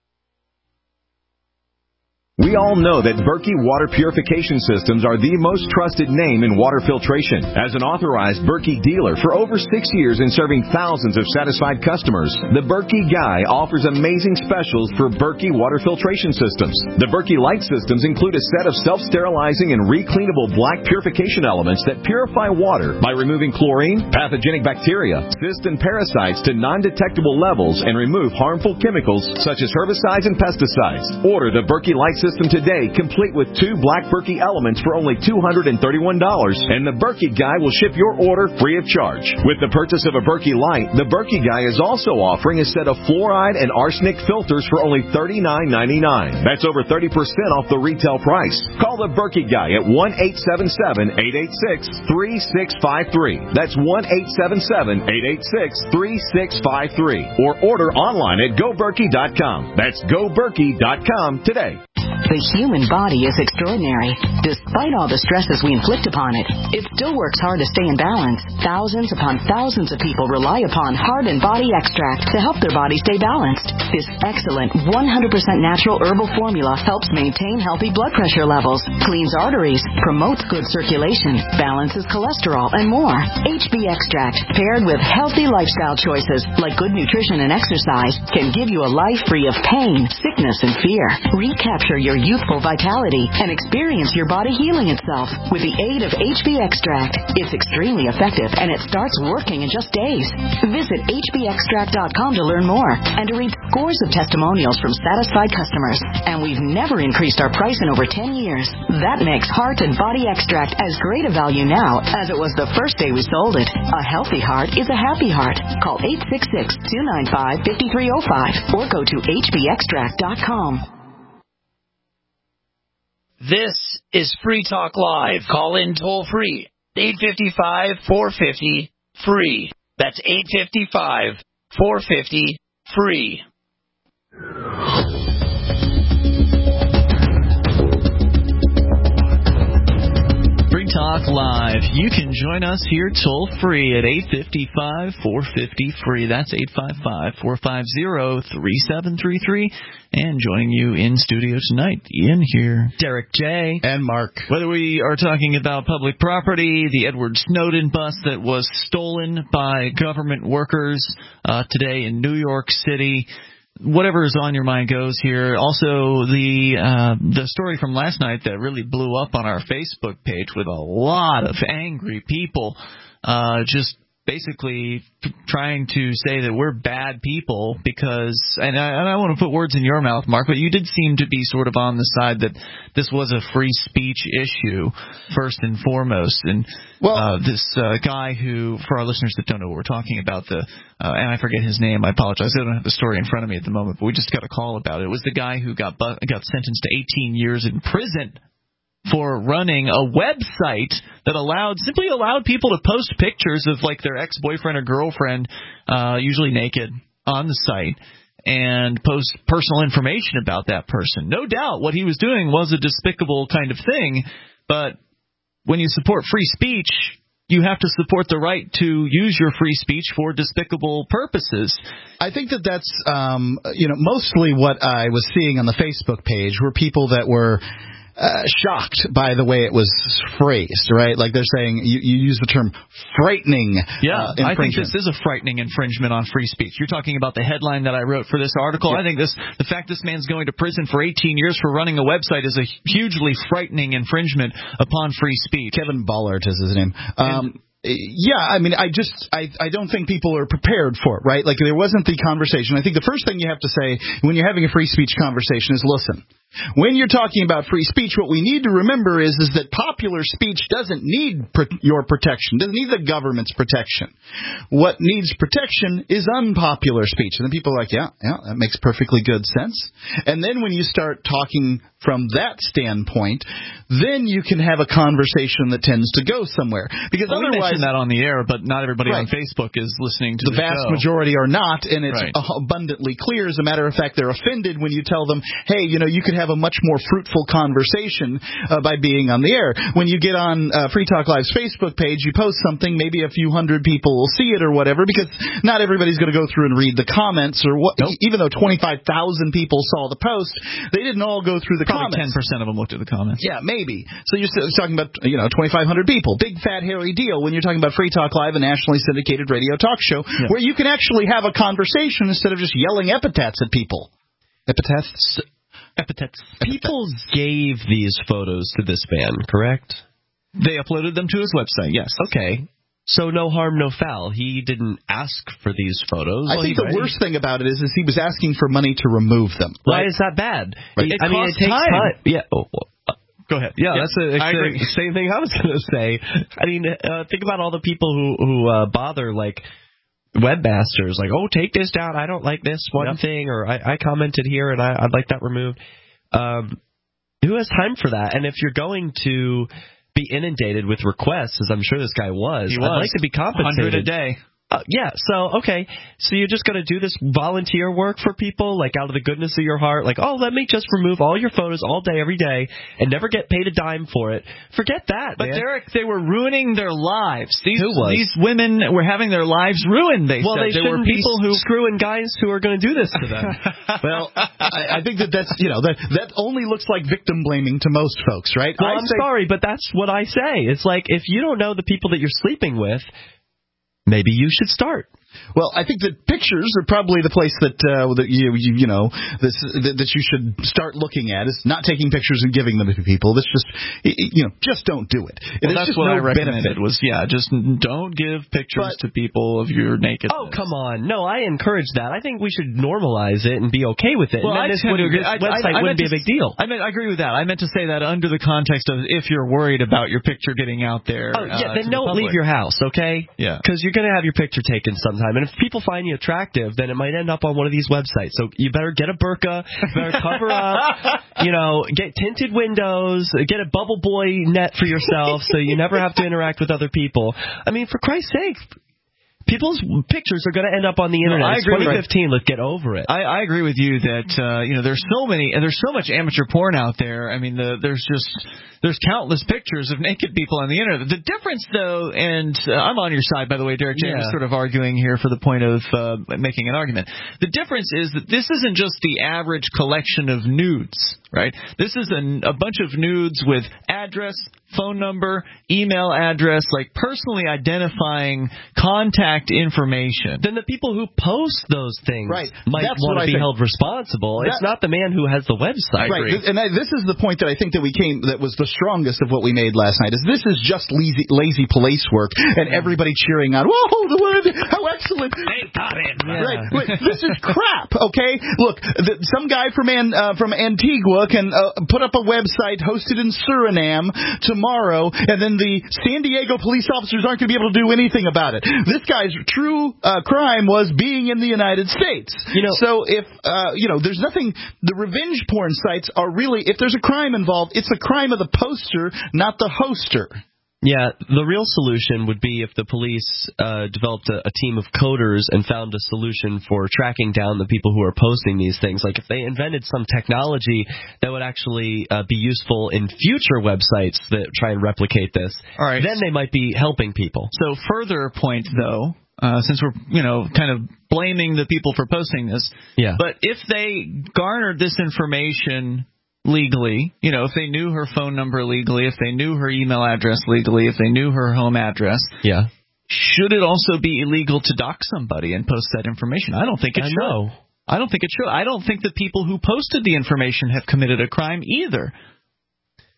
We all know that Berkey Water Purification Systems are the most trusted name in water filtration. As an authorized Berkey dealer for over six years and serving thousands of satisfied customers, the Berkey Guy offers amazing specials for Berkey Water Filtration Systems. The Berkey Light Systems include a set of self-sterilizing and recleanable black purification elements that purify water by removing chlorine, pathogenic bacteria, cysts, and parasites to non-detectable levels and remove harmful chemicals such as herbicides and pesticides. Order the Berkey Light System today, complete with two black Berkey elements for only two hundred thirty-one dollars, and the Berkey Guy will ship your order free of charge. With the purchase of a Berkey Light, the Berkey Guy is also offering a set of fluoride and arsenic filters for only thirty-nine ninety-nine. That's over thirty percent off the retail price. Call the Berkey Guy at one eight seven seven, eight eight six, three six five three. That's one eight seven seven, eight eight six, three six five three. Or order online at go berkey dot com. That's go berkey dot com today. The human body is extraordinary. Despite all the stresses we inflict upon it, it still works hard to stay in balance. Thousands upon thousands of people rely upon Heart and Body Extract to help their body stay balanced. This excellent one hundred percent natural herbal formula helps maintain healthy blood pressure levels, cleans arteries, promotes good circulation, balances cholesterol, and more. H B Extract, paired with healthy lifestyle choices like good nutrition and exercise, can give you a life free of pain, sickness, and fear. Recapture your youthful vitality and experience your body healing itself with the aid of H B Extract. It's extremely effective and it starts working in just days. Visit H B extract dot com to learn more and to read scores of testimonials from satisfied customers. And we've never increased our price in over ten years. That makes Heart and Body Extract as great a value now as it was the first day we sold it. A healthy heart is a happy heart. Call eight six six, two nine five, five three zero five or go to H B extract dot com. This is Free Talk Live. Call in toll free. eight five five, four five zero, free. That's eight five five, four five zero, free. Free Talk Live. You can join us here toll free at eight five five, four five zero, free. That's eight five five, four five zero, three seven three three. And joining you in studio tonight, Ian here, Derek J. and Mark. Whether we are talking about public property, the Edward Snowden bus that was stolen by government workers uh, today in New York City, whatever is on your mind goes here. Also, the uh, the story from last night that really blew up on our Facebook page with a lot of angry people uh, just basically trying to say that we're bad people because, and I, and I want to put words in your mouth, Mark, but you did seem to be sort of on the side that this was a free speech issue, first and foremost. And well, uh, this uh, guy who, for our listeners that don't know what we're talking about, the uh, and I forget his name, I apologize, I don't have the story in front of me at the moment, but we just got a call about it. It was the guy who got bu- got sentenced to eighteen years in prison for running a website that allowed simply allowed people to post pictures of like their ex-boyfriend or girlfriend, uh, usually naked, on the site and post personal information about that person. No doubt what he was doing was a despicable kind of thing, but when you support free speech, you have to support the right to use your free speech for despicable purposes. I think that that's, um, you know, mostly what I was seeing on the Facebook page were people that were Uh, shocked by the way it was phrased, right? Like they're saying, you, you use the term frightening Yeah, uh, I think this is a frightening infringement on free speech. You're talking about the headline that I wrote for this article. Yeah. I think this, the fact this man's going to prison for eighteen years for running a website is a hugely frightening infringement upon free speech. Kevin Ballard is his name. Um, Yeah, I mean, I just, I, I don't think people are prepared for it, right? Like, there wasn't the conversation. I think the first thing you have to say when you're having a free speech conversation is, listen, when you're talking about free speech, what we need to remember is, is that popular speech doesn't need pr- your protection, doesn't need the government's protection. What needs protection is unpopular speech. And then people are like, yeah, yeah, that makes perfectly good sense. And then when you start talking from that standpoint, then you can have a conversation that tends to go somewhere. Because well, otherwise, we mentioned that on the air, but not everybody right. on Facebook is listening to the, the vast show. majority are not, and it's right. abundantly clear. As a matter of fact, they're offended when you tell them, hey, you know, you could have a much more fruitful conversation uh, by being on the air. When you get on uh, Free Talk Live's Facebook page, you post something, maybe a few hundred people will see it or whatever, because not everybody's going to go through and read the comments, or what. Nope. Even though twenty-five thousand people saw the post, they didn't all go through the Probably comments. ten percent of them looked at the comments. Yeah, maybe. So you're still talking about, you know, twenty-five hundred people. Big, fat, hairy deal when you're talking about Free Talk Live, a nationally syndicated radio talk show, yeah. where you can actually have a conversation instead of just yelling epithets at people. Epithets? Epithets. People gave these photos to this man, correct? They uploaded them to his website, yes. Okay. So no harm, no foul. He didn't ask for these photos. I well, think the right. worst thing about it is, is he was asking for money to remove them. Why right? is that bad? Right. It I mean, it takes time. time. Yeah. Oh, well, Go ahead. Yeah, yeah that's the exact same thing I was going to say. I mean, uh, think about all the people who who uh, bother, like webmasters, like, oh, take this down. I don't like this one yep. thing, or I, I commented here and I, I'd like that removed. Um, who has time for that? And if you're going to be inundated with requests, as I'm sure this guy was, he I'd was. like to be compensated. one hundred a day. Uh, yeah, so, okay, so you're just going to do this volunteer work for people, like out of the goodness of your heart, like, oh, let me just remove all your photos all day, every day, and never get paid a dime for it. Forget that, But, man. Derek, they were ruining their lives. These, Who was? These women were having their lives ruined, they well, said. They there were people be who screwing guys who are going to do this to them. Well, I, I think that that's, you know, that, that only looks like victim blaming to most folks, right? Well, I I'm say, sorry, but that's what I say. It's like, if you don't know the people that you're sleeping with, maybe you should start. Well, I think that pictures are probably the place that uh, that you you, you know this, that, that you should start looking at. Is not taking pictures and giving them to people. That's just you know just don't do it. Well, it that's just what no I recommended. Benefit. Was yeah, just don't give pictures but, to people of your nakedness. Oh, come on! No, I encourage that. I think we should normalize it and be okay with it. Well, and then I this, tend to agree. this I, website I, I wouldn't be to, a big deal. I mean, I agree with that. I meant to say that under the context of if you're worried about your picture getting out there. Oh yeah, uh, then don't the leave your house, okay? Yeah, because you're going to have your picture taken sometime, and if people find you attractive, then it might end up on one of these websites. So you better get a burqa, you better cover up, you know, get tinted windows, get a bubble boy net for yourself so you never have to interact with other people. I mean, for Christ's sake, people's pictures are going to end up on the internet. No, I agree. twenty fifteen, let's get over it. I, I agree with you that uh, you know there's so many and there's so much amateur porn out there. I mean, the, there's just there's countless pictures of naked people on the internet. The difference, though, and uh, I'm on your side, by the way, Derek James, yeah. sort of arguing here for the point of uh, making an argument. The difference is that this isn't just the average collection of nudes, right? This is an, a bunch of nudes with address, phone number, email address, like personally identifying contact information. Then the people who post those things right. might That's want to be think. held responsible. That, it's not the man who has the website. Right, and I, this is the point that I think that we came that was the strongest of what we made last night. Is this is just lazy, lazy police work, and everybody cheering on, whoa, the word, how excellent! They got it. Yeah. Right, right. This is crap. Okay, look, the, some guy from An, uh, from Antigua can uh, put up a website hosted in Suriname tomorrow, and then the San Diego police officers aren't going to be able to do anything about it. This guy's true uh, crime was being in the United States. You know, so if uh, you know, there's nothing. The revenge porn sites are really, if there's a crime involved, it's a crime of the poster, not the hoster. Yeah, the real solution would be if the police uh, developed a, a team of coders and found a solution for tracking down the people who are posting these things. Like if they invented some technology that would actually uh, be useful in future websites that try and replicate this, all right, then they might be helping people. So further point, though, uh, since we're, you know, kind of blaming the people for posting this, yeah. but if they garnered this information legally, you know, if they knew her phone number legally, if they knew her email address legally, if they knew her home address, yeah, should it also be illegal to dox somebody and post that information? I don't think it I should. know. I don't think it should. I don't think the people who posted the information have committed a crime either.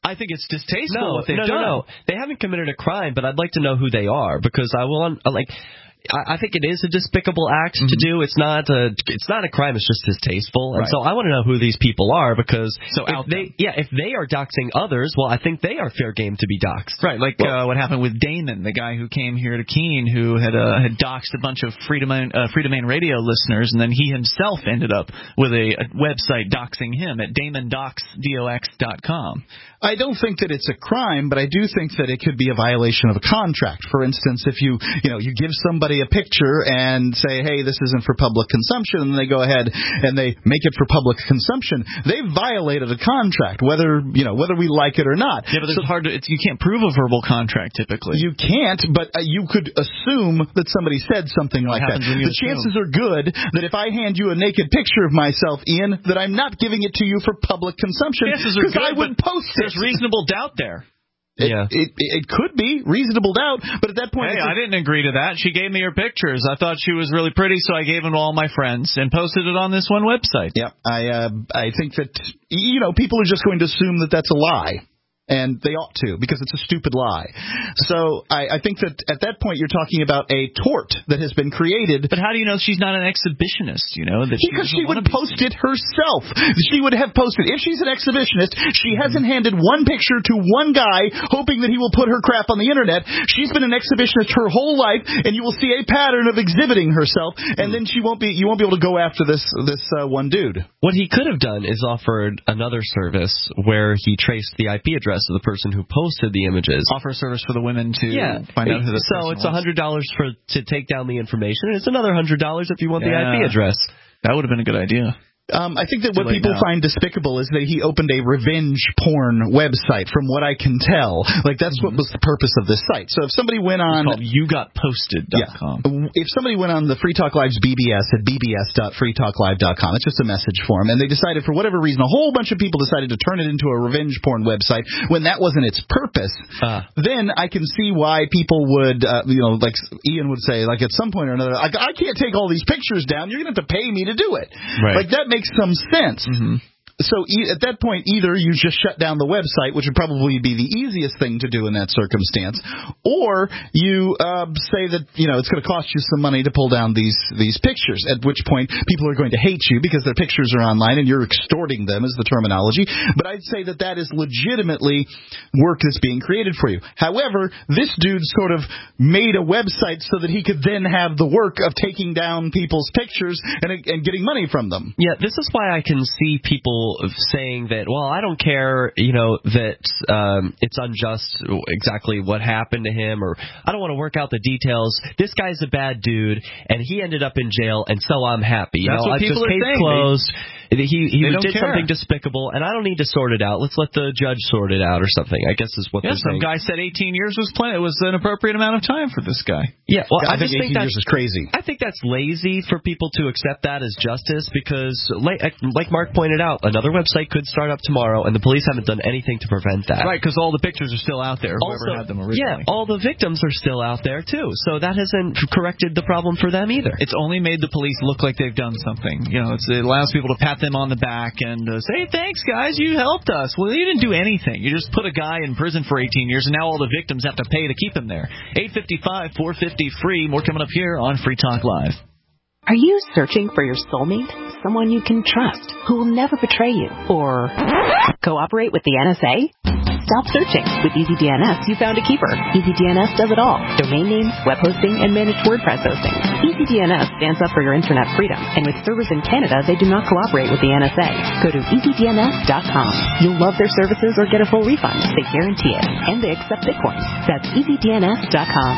I think it's distasteful no, what they've no, done. No, no, they haven't committed a crime, but I'd like to know who they are because I will, like, I, I think it is a despicable act mm-hmm. to do. It's not a, it's not a crime. It's just distasteful. And right. so I want to know who these people are because so if they, yeah, if they are doxing others, well, I think they are fair game to be doxed. Right, like well, uh, what happened with Damon, the guy who came here to Keene, who had uh, had doxed a bunch of Free Domain, uh, Free Domain Radio listeners, and then he himself ended up with a, a website doxing him at damon dox dot com. I don't think that it's a crime, but I do think that it could be a violation of a contract. For instance, if you, you know, you give somebody a picture and say, hey, this isn't for public consumption, and they go ahead and they make it for public consumption, they've violated a contract, whether, you know, whether we like it or not. Yeah, but it's so, hard to, it's, you can't prove a verbal contract typically. You can't, but uh, you could assume that somebody said something like that. The assume? chances are good that if I hand you a naked picture of myself, Ian, that I'm not giving it to you for public consumption because I wouldn't post it. There's reasonable doubt there. It, yeah. it, it it could be reasonable doubt, but at that point... Hey, I didn't agree to that. She gave me her pictures. I thought she was really pretty, so I gave them to all my friends and posted it on this one website. Yeah, I uh, I think that, you know, people are just going to assume that that's a lie. And they ought to, because it's a stupid lie. So I, I think that at that point you're talking about a tort that has been created. But how do you know she's not an exhibitionist, you know? That because she, she would post it herself. She would have posted. If she's an exhibitionist, she mm-hmm. hasn't handed one picture to one guy hoping that he will put her crap on the internet. She's been an exhibitionist her whole life, and you will see a pattern of exhibiting herself, and then she won't be. You won't be able to go after this this uh, one dude. What he could have done is offered another service where he traced the I P address of the person who posted the images. Offer a service for the women to yeah. find out who this so person it's one hundred dollars for to take down the information, and it's another one hundred dollars if you want yeah. the I P address. That would have been a good idea. Um, I think that what people now. find despicable is that he opened a revenge porn website, from what I can tell. Like, that's mm-hmm. what was the purpose of this site. So if somebody went on... It's called you got posted dot com. Yeah, if somebody went on the Free Talk Live's B B S at b b s dot free talk live dot com, it's just a message forum, and they decided, for whatever reason, a whole bunch of people decided to turn it into a revenge porn website when that wasn't its purpose, uh. then I can see why people would, uh, you know, like Ian would say, like, at some point or another, I, I can't take all these pictures down. You're going to have to pay me to do it. Right. Like, that makes some sense. Mm-hmm. So e- at that point, either you just shut down the website, which would probably be the easiest thing to do in that circumstance, or you uh, say that, you know, it's going to cost you some money to pull down these these pictures, at which point people are going to hate you because their pictures are online and you're extorting them, is the terminology. But I'd say that that is legitimately work that's being created for you. However, this dude sort of made a website so that he could then have the work of taking down people's pictures and, and getting money from them. Yeah, this is why I can see people saying that, well, I don't care, you know, that um, it's unjust exactly what happened to him, or I don't want to work out the details. This guy's a bad dude, and he ended up in jail, and so I'm happy. You That's know, what I've people just are case saying. closed. They, he he did care. something despicable, and I don't need to sort it out. Let's let the judge sort it out or something, I guess is what yeah, they're some saying. guy said eighteen years was plenty. It was an appropriate amount of time for this guy. Yeah, well, I, I, think just think eighteen that's, years is crazy. I think that's lazy for people to accept that as justice because, like, like Mark pointed out, another website could start up tomorrow, and the police haven't done anything to prevent that. Right, because all the pictures are still out there, whoever also, had them originally. Yeah, all the victims are still out there, too, so that hasn't corrected the problem for them either. It's only made the police look like they've done something. You know, it's, it allows people to pat them on the back and uh, say, thanks, guys, you helped us. Well, you didn't do anything. You just put a guy in prison for eighteen years, and now all the victims have to pay to keep him there. eight five five, four five zero, free. More coming up here on Free Talk Live. Are you searching for your soulmate? Someone you can trust, who will never betray you, or cooperate with the N S A? Stop searching. With EasyDNS, you found a keeper. EasyDNS does it all. Domain names, web hosting, and managed WordPress hosting. EasyDNS stands up for your internet freedom, and with servers in Canada, they do not cooperate with the N S A. Go to easy D N S dot com. You'll love their services or get a full refund. They guarantee it. And they accept Bitcoin. That's easy D N S dot com.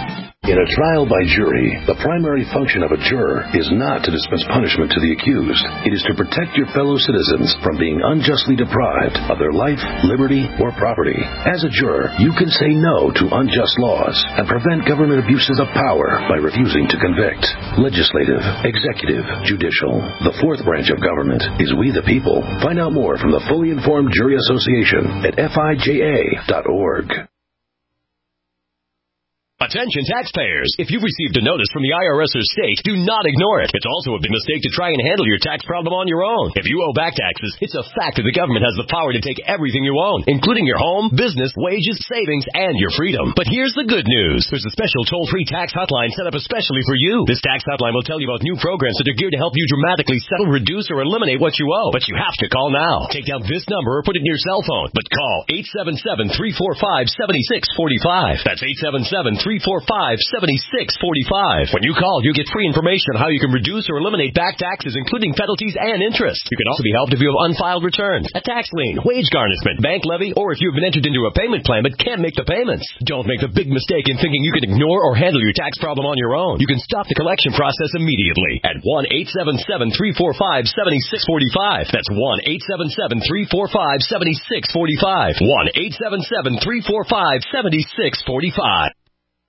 In a trial by jury, the primary function of a juror is not to dispense punishment to the accused. It is to protect your fellow citizens from being unjustly deprived of their life, liberty, or property. As a juror, you can say no to unjust laws and prevent government abuses of power by refusing to convict. Legislative, executive, judicial. The fourth branch of government is we the people. Find out more from the Fully Informed Jury Association at F I J A dot org. But Attention taxpayers. If you've received a notice from the I R S or state, do not ignore it. It's also a big mistake to try and handle your tax problem on your own. If you owe back taxes, it's a fact that the government has the power to take everything you own, including your home, business, wages, savings, and your freedom. But here's the good news. There's a special toll-free tax hotline set up especially for you. This tax hotline will tell you about new programs that are geared to help you dramatically settle, reduce, or eliminate what you owe. But you have to call now. Take down this number or put it in your cell phone. But call eight seven seven, three four five, seven six four five. That's eight seven seven, three four five, seven six four five. When you call, you get free information on how you can reduce or eliminate back taxes, including penalties and interest. You can also be helped if you have unfiled returns, a tax lien, wage garnishment, bank levy, or if you've been entered into a payment plan but can't make the payments. Don't make the big mistake in thinking you can ignore or handle your tax problem on your own. You can stop the collection process immediately at one eight seven seven, three four five, seven six four five. That's one eight seven seven, three four five, seven six four five. one eight seven seven, three four five, seven six four five.